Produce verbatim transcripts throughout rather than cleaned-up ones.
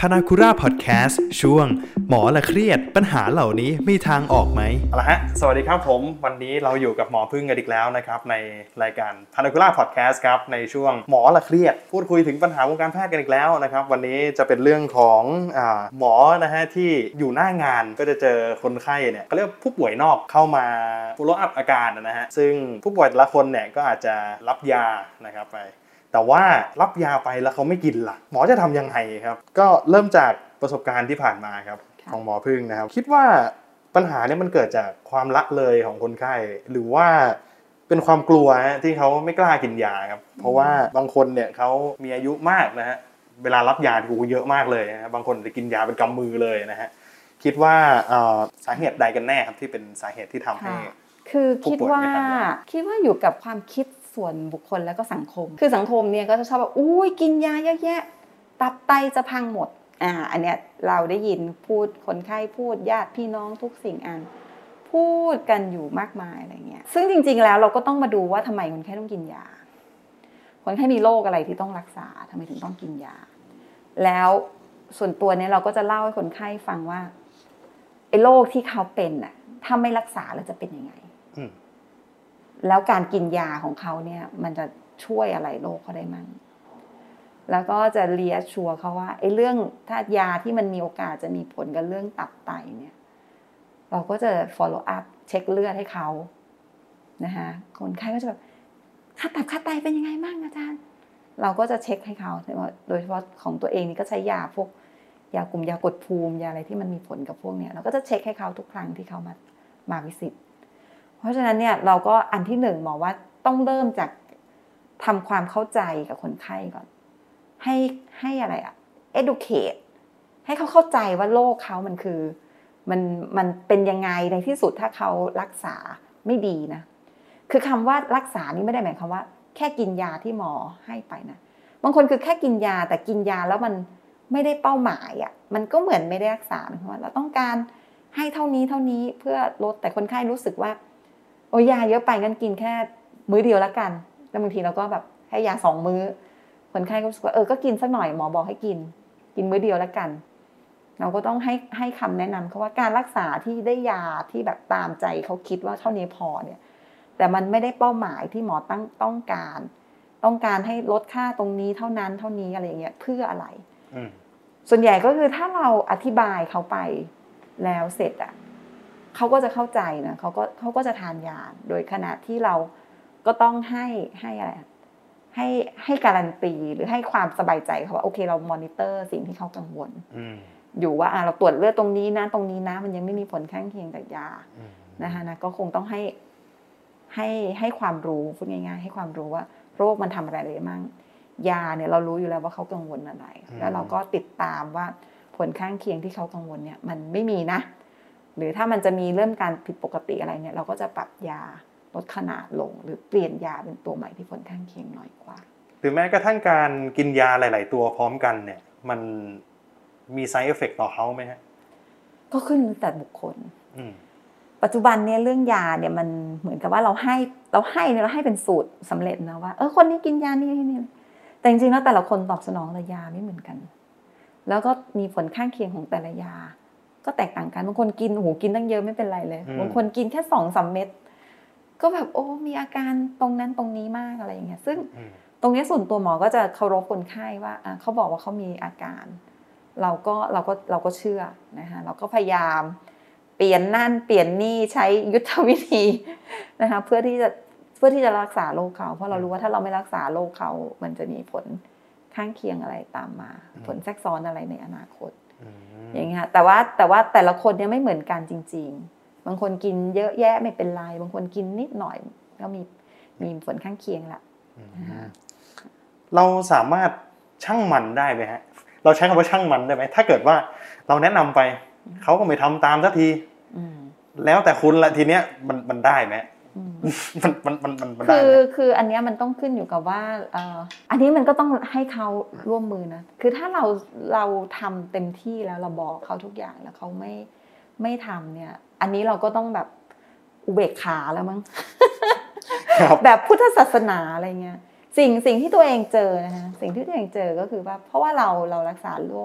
พานาคุระพอดแคสต์ช่วงหมอละเครียดปัญหาเหล่านี้มีทางออกไหมเอาละฮะสวัสดีครับผมวันนี้เราอยู่กับหมอพึ่งกันอีกแล้วนะครับในรายการพานาคุระพอดแคสต์ครับในช่วงหมอละเครียดพูดคุยถึงปัญหาวงการแพทย์กันอีกแล้วนะครับวันนี้จะเป็นเรื่องของอ่าหมอนะฮะที่อยู่หน้างานก็จะเจอคนไข้เนี่ยเขาเรียกผู้ป่วยนอกเข้ามา follow up อาการนะฮะซึ่งผู้ป่วยแต่ละคนเนี่ยก็อาจจะรับยานะครับไปแต่ว่ารับยาไปแล้วเขาไม่กินล่ะหมอจะทำยังไงครับก็เริ่มจากประสบการณ์ที่ผ่านมาครับของหมอพึ่งนะครับคิดว่าปัญหาเนี่ยมันเกิดจากความละเลยของคนไข้หรือว่าเป็นความกลัวที่เขาไม่กล้ากินยาครับเพราะว่าบางคนเนี่ยเขามีอายุมากนะฮะเวลารับยาถูเยอะมากเลยนะบางคนจะกินยาเป็นกำมือเลยนะฮะคิดว่าสาเหตุใดกันแน่ครับที่เป็นสาเหตุที่ทำให้คือคิดว่าคิดว่าอยู่กับความคิดส่วนบุคคลแล้วก็สังคมคือสังคมเนี่ยก็จะชอบแบบอุ้ยกินยาเยอะแยะตับไตจะพังหมดอ่าอันเนี้ยเราได้ยินพูดคนไข้พูดญาติพี่น้องทุกสิ่งอันพูดกันอยู่มากมายอะไรเงี้ยซึ่งจริงๆแล้วเราก็ต้องมาดูว่าทำไมคนไข้ต้องกินยาคนไข้มีโรคอะไรที่ต้องรักษาทำไมถึงต้องกินยาแล้วส่วนตัวเนี่ยเราก็จะเล่าให้คนไข้ฟังว่าไอ้โรคที่เขาเป็นน่ะถ้าไม่รักษาแล้วจะเป็นยังไงแล้วการกินยาของเขาเนี่ยมันจะช่วยอะไรโรคเขาได้มั่งแล้วก็จะเรียชัวร์เขาว่าไอ้เรื่องถ้ายาที่มันมีโอกาสจะมีผลกับเรื่องตับไตเนี่ยเราก็จะ follow up เช็คเลือดให้เขานะคะคนไข้ก็จะแบบค่าตับค่าไตเป็นยังไงบ้างอาจารย์เราก็จะเช็คให้เขาโดยเฉพาะของตัวเองนี่ก็ใช้ยาพวกยากลุ่มยากดภูมิยาอะไรที่มันมีผลกับพวกเนี้ยเราก็จะเช็คให้เขาทุกครั้งที่เขามามาวิสิตเพราะฉะนั้นเนี่ยเราก็อันที่หนึ่งหมอว่าต้องเริ่มจากทำความเข้าใจกับคนไข้ก่อนให้ให้อะไรอะ educate ให้เขาเข้าใจว่าโรคเขามันคือมันมันเป็นยังไงในที่สุดถ้าเขารักษาไม่ดีนะคือคำว่ารักษานี่ไม่ได้หมายความว่าแค่กินยาที่หมอให้ไปนะบางคนคือแค่กินยาแต่กินยาแล้วมันไม่ได้เป้าหมายอะมันก็เหมือนไม่ได้รักษาเพราะว่าเราต้องการให้เท่านี้เท่านี้เพื่อลดแต่คนไข้รู้สึกว่าโอ้ยาเยอะไปงั้นกินแค่มื้อเดียวแล้วกันแล้วบางทีเราก็แบบให้ยาสองมื้อคนไข้ก็รู้สึกว่าเออก็กินสักหน่อยหมอบอกให้กินกินมื้อเดียวแล้วกันเราก็ต้องให้ให้คำแนะนำเขาว่าการรักษาที่ได้ยาที่แบบตามใจเขาคิดว่าเท่านี้พอเนี่ยแต่มันไม่ได้เป้าหมายที่หมอตั้งต้องการต้องการให้ลดค่าตรงนี้เท่านั้นเท่านี้อะไรอย่างเงี้ยเพื่ออะไรส่วนใหญ่ก็คือถ้าเราอธิบายเขาไปแล้วเสร็จอ่ะเขาก็จะเข้าใจนะเขาก็เขาก็จะทานยาโดยขณะที่เราก็ต้องให้ให้อะไรให้ให้การันตีหรือให้ความสบายใจเขาว่าโอเคเรามอนิเตอร์สิ่งที่เขากังวลอยู่ว่าอ่ะเราตรวจเลือดตรงนี้นะตรงนี้นะมันยังไม่มีผลข้างเคียงจากยานะคะนะก็คงต้องให้ให้ให้ความรู้พูดง่ายๆให้ความรู้ว่าโรคมันทำอะไรได้มั่งยาเนี่ยเรารู้อยู่แล้วว่าเขากังวลอะไรแล้วเราก็ติดตามว่าผลข้างเคียงที่เขากังวลเนี่ยมันไม่มีนะหรือถ้ามันจะมีเริ่มการผิดปกติอะไรเนี่ยเราก็จะปรับยาลดขนาดลงหรือเปลี่ยนยาเป็นตัวใหม่ที่ผลข้างเคียงน้อยกว่าหรือแม้กระทั่งการกินยาหลายๆตัวพร้อมกันเนี่ยมันมี side effect ต่อเขาไหมฮะก็ขึ้นแต่บุคคลปัจจุบันเนี่ยเรื่องยาเนี่ยมันเหมือนกับว่าเราให้เราให้เนี่ยเราให้เป็นสูตรสำเร็จนะว่าเออคนนี้กินยานี่นี่แต่จริงๆแล้วแต่ละคนตอบสนองต่อยาไม่เหมือนกันแล้วก็มีผลข้างเคียงของแต่ละยาก็แตกต่างกันบางคนกินโอ้โหกินตั้งเยอะไม่เป็นไรเลยบางคนกินแค่ สองถึงสาม เม็ดก็แบบโอ้มีอาการตรงนั้นตรงนี้มากอะไรอย่างเงี้ยซึ่งตรงนี้ส่วนตัวหมอก็จะเคารพคนไข้ว่าอ่ะเขาบอกว่าเขามีอาการเราก็เราก็เราก็เชื่อนะคะเราก็พยายามเปลี่ยนนั่นเปลี่ยนนี่ใช้ยุทธวิธีนะคะเพื่อที่จะเพื่อที่จะรักษาโรคเขาเพราะเรารู้ว่าถ้าเราไม่รักษาโรคเขามันจะมีผลข้างเคียงอะไรตามมาผลแทรกซ้อนอะไรในอนาคตอย่างเงี้ยแต่ว่าแต่ว่าแต่ละคนเนี่ยไม่เหมือนกันจริงๆบางคนกินเยอะแยะไม่เป็นไรบางคนกินนิดหน่อยก็มีมีผลข้างเคียงละเราสามารถชั่งมันได้ไหมฮะเราใช้คำว่าชั่งมันได้ไหมถ้าเกิดว่าเราแนะนำไปเขาก็ไม่ทำตามสักทีแล้วแต่คุณละทีเนี้ยมันมันได้ไหมมันมันมันมันได้คือคืออันเนี้ยมันต้องขึ้นอยู่กับว่าเอ่ออันนี้มันก็ต้องให้เขาร่วมมือนะคือถ้าเราเราทำเต็มที่แล้วเราบอกเขาทุกอย่างแล้วเขาไม่ไม่ทำเนี่ยอันนี้เราก็ต้องแบบอุเบกขาแล้วมั้ง แบบพุทธศาสนาอะไรเงี้ยสิ่งสิ่งที่ตัวเองเจอนะคะสิ่งที่ตัวเองเจอก็คือว่าเพราะว่าเราเรารักษาโรค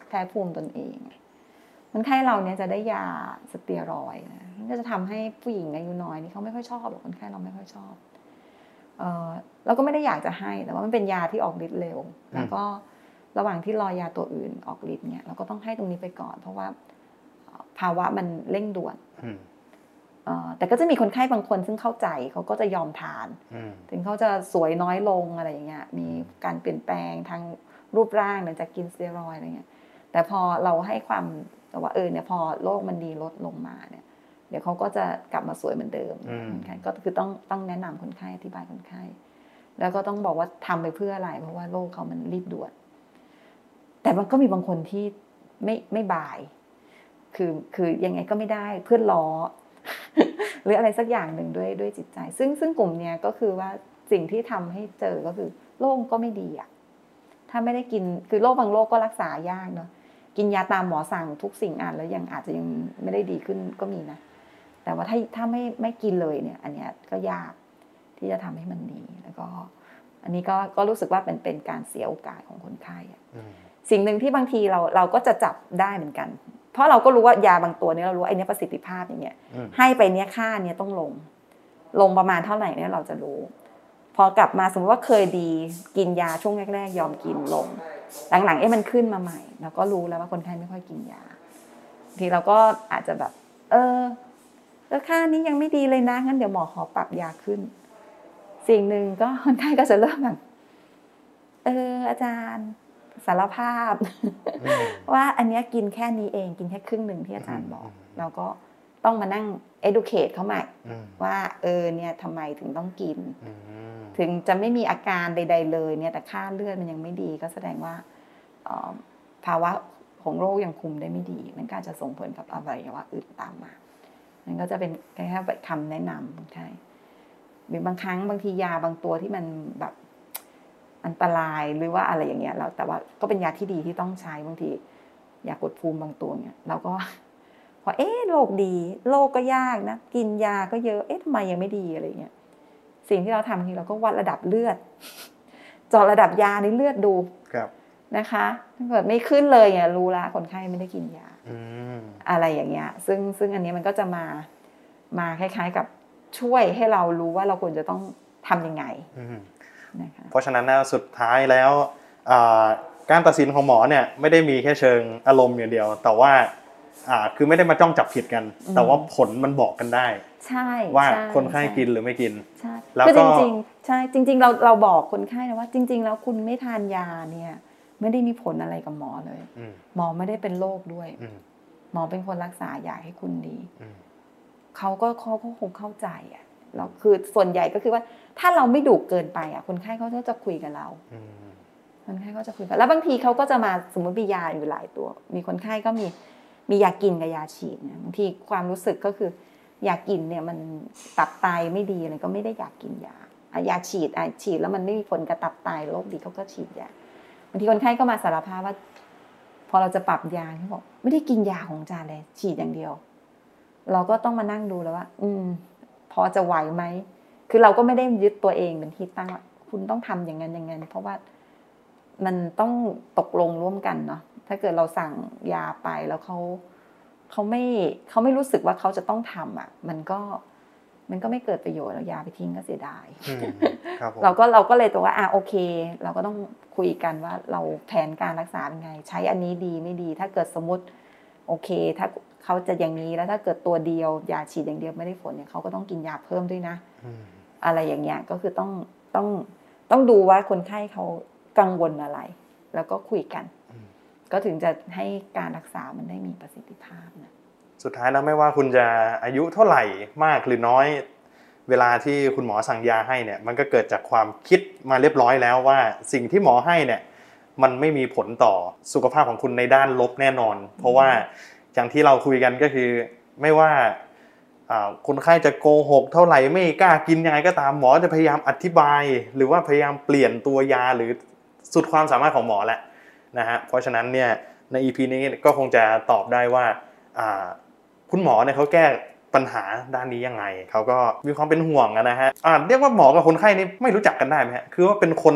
แพ้ภูมิตนเองคนไข้เราเนี่ยจะได้ยาสเตียรอยด์นะมันก็จะทำให้ผู้หญิงอายุน้อยนี่เขาไม่ค่อยชอบหรอกคนไข้เราไม่ค่อยชอบเออเราก็ไม่ได้อยากจะให้แต่ว่ามันเป็นยาที่ออกฤทธิ์เร็วแล้วก็ระหว่างที่รอยาตัวอื่นออกฤทธิ์เนี่ยเราก็ต้องให้ตรงนี้ไปก่อนเพราะว่าภาวะมันเร่งด่วนแต่ก็จะมีคนไข้บางคนซึ่งเข้าใจเขาก็จะยอมทานถึงเขาจะสวยน้อยลงอะไรอย่างเงี้ยมีการเปลี่ยนแปลงทางรูปร่างหลังจากกินสเตียรอยด์อะไรเงี้ยแต่พอเราให้ความแต่ว่าเออเนี่ยพอโรคมันดีลดลงมาเนี่ยเดี๋ยวเขาก็จะกลับมาสวยเหมือนเดิมคนไข้ก็คือต้องต้องแนะนำคนไข้อธิบายคนไข้แล้วก็ต้องบอกว่าทำไปเพื่ออะไรเพราะว่าโรคเขามันรีบด่วนแต่มันก็มีบางคนที่ไม่ไม่บายคือคือยังไงก็ไม่ได้เพื่อนล้อ หรืออะไรสักอย่างหนึ่งด้วยด้วยจิตใจซึ่งซึ่งกลุ่มเนี้ยก็คือว่าสิ่งที่ทำให้เจอก็คือโรคก็ไม่ดีอ่ะถ้าไม่ได้กินคือโรคบางโรคก็รักษายากเนาะกินยาตามหมอสั่งทุกสิ่งอ่านแล้วยังอาจจะยังไม่ได้ดีขึ้นก็มีนะแต่ว่าถ้าถ้าไม่ไม่กินเลยเนี่ยอันเนี้ยก็ยากที่จะทำให้มันดีแล้วก็อันนี้ก็ก็รู้สึกว่าเป็นเป็นการเสียโอกาสของคนไข้สิ่งหนึ่งที่บางทีเราเราก็จะจับได้เหมือนกันเพราะเราก็รู้ว่ายาบางตัวนี้เรารู้ไอ้นี้ประสิทธิภาพอย่างเงี้ยให้ไปเนี้ยค่าเนี้ยต้องลงลงประมาณเท่าไหร่เนี่ยเราจะรู้พอกลับมาสมมติว่าเคยดีกินยาช่วงแรกๆยอมกินลงหลังๆเอ๊ะมันขึ้นมาใหม่เราก็รู้แล้วว่าคนไข้ไม่ค่อยกินยาทีเราก็อาจจะแบบเออแล้วค่านี้ยังไม่ดีเลยนะงั้นเดี๋ยวหมอขอปรับยาขึ้นสิ่งหนึ่งก็คนไข้ก็จะเริ่มแบบเอออาจารย์สารภาพว่าอันนี้กินแค่นี้เองกินแค่ครึ่งหนึ่งที่อาจารย์บอกแล้วก็ต้องมานั่ง educate เขาใหม่ว่าเออเนี่ยทำไมถึงต้องกินถึงจะไม่มีอาการใดๆเลยเนี่ยแต่ค่าเลือดมันยังไม่ดีก็แสดงว่าภาวะของโรคยังคุมได้ไม่ดีมันก็จะส่งผลกับอวัยวะอื่นตามมานั่นก็จะเป็นแค่คำแนะนำใช่หรือบางครั้งบางทียาบางตัวที่มันแบบอันตรายหรือว่าอะไรอย่างเงี้ยเราแต่ว่าก็เป็นยาที่ดีที่ต้องใช้บางทียากดภูมิบางตัวเนี่ยเราก็พอเอ๊ะโรคดีโรคก็ยากนะกินยาก็เยอะเอ๊ะทำไมยังไม่ดีอะไรเงี้ยสิ่งที่เราทำคือเราก็วัดระดับเลือดเจาะระดับยาในเลือดดูนะคะถ้าเกิดไม่ขึ้นเลยเนี่ยรู้ละคนไข้ไม่ได้กินยาอะไรอย่างเงี้ยซึ่งซึ่งอันนี้มันก็จะมามาคล้ายๆกับช่วยให้เรารู้ว่าเราควรจะต้องทำยังไงเพราะฉะนั้นสุดท้ายแล้วการตัดสินของหมอเนี่ยไม่ได้มีแค่เชิงอารมณ์อย่างเดียวแต่ว่าคือไม่ได้มาจ้องจับผิดกันแต่ว่าผลมันบอกกันได้ใช่ว่าคนไข้กินหรือไม่กินใช่แล้วก็จริงๆใช่จริงๆเราเราบอกคนไข้นะว่าจริงๆแล้วคุณไม่ทานยาเนี่ยไม่ได้มีผลอะไรกับหมอเลยหมอไม่ได้เป็นโรคด้วยหมอเป็นคนรักษาอยากให้คุณดีเขาก็เขาก็คงเข้าใจอ่ะเราคือส่วนใหญ่ก็คือว่าถ้าเราไม่ดุเกินไปอ่ะคนไข้เขาก็จะคุยกับเราคนไข้ก็จะคุยกันแล้วบางทีเขาก็จะมาสมมติมียาอยู่หลายตัวมีคนไข้ก็มีมียากินกับยาฉีดเนี่ยบางทีความรู้สึกก็คือยากินเนี่ยมันตับไตไม่ดีอะไรก็ไม่ได้อยากกินยายาฉีดอ่ะฉีดแล้วมันไม่มีผลกับตับไตโรคดีเขาก็ฉีดยาบางทีคนไข้ก็มาสารภาพว่าพอเราจะปรับยาเขาบอกไม่ได้กินยาของอาจารย์เลยฉีดอย่างเดียวเราก็ต้องมานั่งดูแล้วว่าอืมพอจะไหวไหมคือเราก็ไม่ได้ยึดตัวเองเป็นที่ตั้งว่าคุณต้องทำอย่างนั้นอย่างนั้นเพราะว่ามันต้องตกลงร่วมกันเนาะถ้าเกิดเราสั่งยาไปแล้วเขาเขาไม่เขาไม่รู้สึกว่าเขาจะต้องทำอ่ะมันก็มันก็ไม่เกิดประโยชน์เรายาไปทิ้งก็เสียดาย เราก็เราก็เลยตัวว่าอ่ะโอเคเราก็ต้องคุยกันว่าเราแผนการรักษาเป็นไงใช้อันนี้ดีไม่ดีถ้าเกิดสมมติโอเคถ้าเขาจะอย่างนี้แล้วถ้าเกิดตัวเดียวยาฉีดอย่างเดียวไม่ได้ผลเนี่ยเขาก็ต้องกินยาเพิ่มด้วยนะอะไรอย่างเงี้ยก็คือต้องต้องต้องดูว่าคนไข้เขากังวลอะไรแล้วก็คุยกันก็ถึงจะให้การรักษามันได้มีประสิทธิภาพนะสุดท้ายแล้วไม่ว่าคุณจะอายุเท่าไหร่มากหรือน้อยเวลาที่คุณหมอสั่งยาให้เนี่ยมันก็เกิดจากความคิดมาเรียบร้อยแล้วว่าสิ่งที่หมอให้เนี่ยมันไม่มีผลต่อสุขภาพของคุณในด้านลบแน่นอนเพราะว่าอย่างที่เราคุยกันก็คือไม่ว่าคนไข้จะโกหกเท่าไหร่ไม่กล้ากินยังไงก็ตามหมอจะพยายามอธิบายหรือว่าพยายามเปลี่ยนตัวยาหรือสุดความสามารถของหมอแหละนะฮะเพราะฉะนั้นเนี่ยใน อี พี นี้ก็คงจะตอบได้ว่าคุณหมอเนี่ยเขาแก้ปัญหาด้านนี้ยังไงเขาก็มีความเป็นห่วงนะฮะเรียกว่าหมอกับคนไข้นี่ไม่รู้จักกันได้ไหมฮะคือว่าเป็นคน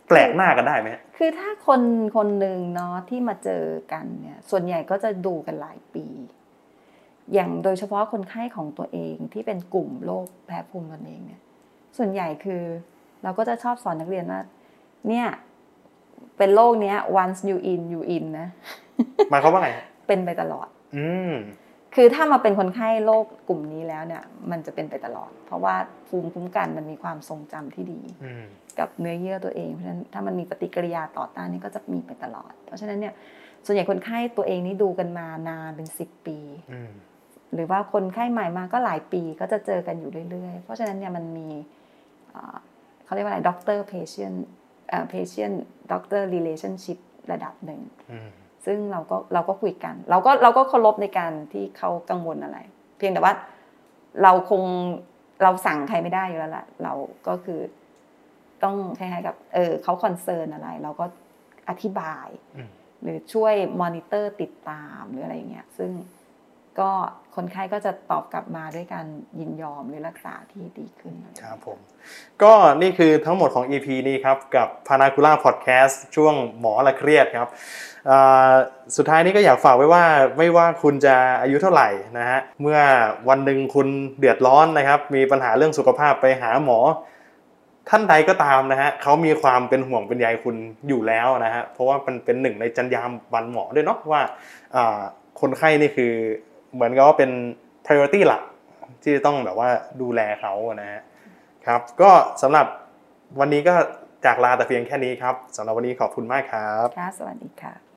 แปลกหน้ากันได้ไหมคือถ้าคนคนหนึ่งเนาะที่มาเจอกันเนี่ยส่วนใหญ่ก็จะดูกันหลายปีอย่างโดยเฉพาะคนไข้ของตัวเองที่เป็นกลุ่มโรคแพ้ภูมิตนเองเนี่ยส่วนใหญ่คือเราก็จะชอบสอนนักเรียนว่าเนี่ยเป็นโรคเนี้ย once you in you in นะหมายความว่าไงเป็นไปตลอดอืมคือถ้ามาเป็นคนไข้โรคกลุ่มนี้แล้วเนี่ยมันจะเป็นไปตลอดเพราะว่าภูมิคุ้มกันมันมีความทรงจำที่ดีกับเนื้อเยื่อตัวเองเพราะฉะนั้นถ้ามันมีปฏิกิริยาต่อต้านนี่ก็จะมีไปตลอดเพราะฉะนั้นเนี่ยส่วนใหญ่คนไข้ตัวเองนี่ดูกันมานานเป็นสิบปีหรือว่าคนไข้ใหม่มาก็หลายปีก็จะเจอกันอยู่เรื่อยๆเพราะฉะนั้นเนี่ยมันมีเขาเรียกว่าอะไร doctor patient patient doctor relationship ระดับหนึ่งซึ่งเราก็เราก็คุยกันเราก็เราก็เคารพในการที่เขากังวลอะไรเพียงแต่ว่าเราคงเราสั่งใครไม่ได้อยู่แล้วล่ะเราก็คือต้องคล้ายๆกับเออเขาคอนเซิร์นอะไรเราก็อธิบายหรือช่วยมอนิเตอร์ติดตามหรืออะไรอย่างเงี้ยซึ่งก็คนไข้ก็จะตอบกลับมาด้วยการยินยอมหรือรักษาที่ดีขึ้นครับผมก็นี่คือทั้งหมดของ อี พี นี้ครับกับ Panacula Podcast ช่วงหมอละเครียดครับสุดท้ายนี้ก็อยากฝากไว้ว่าไม่ว่าคุณจะอายุเท่าไหร่นะฮะเมื่อวันหนึ่งคุณเดือดร้อนนะครับมีปัญหาเรื่องสุขภาพไปหาหมอท่านใดก็ตามนะฮะเขามีความเป็นห่วงเป็นใยคุณอยู่แล้วนะฮะเพราะว่ามันเป็นหนึ่งในจรรยาบรรณหมอด้วยเนาะว่าคนไข้นี่คือเหมือนกับว่าเป็น priority หลักที่จะต้องแบบว่าดูแลเขานะฮะครับก็สำหรับวันนี้ก็จากลาแต่เพียงแค่นี้ครับสำหรับวันนี้ขอบคุณมากครับค่ะสวัสดีค่ะ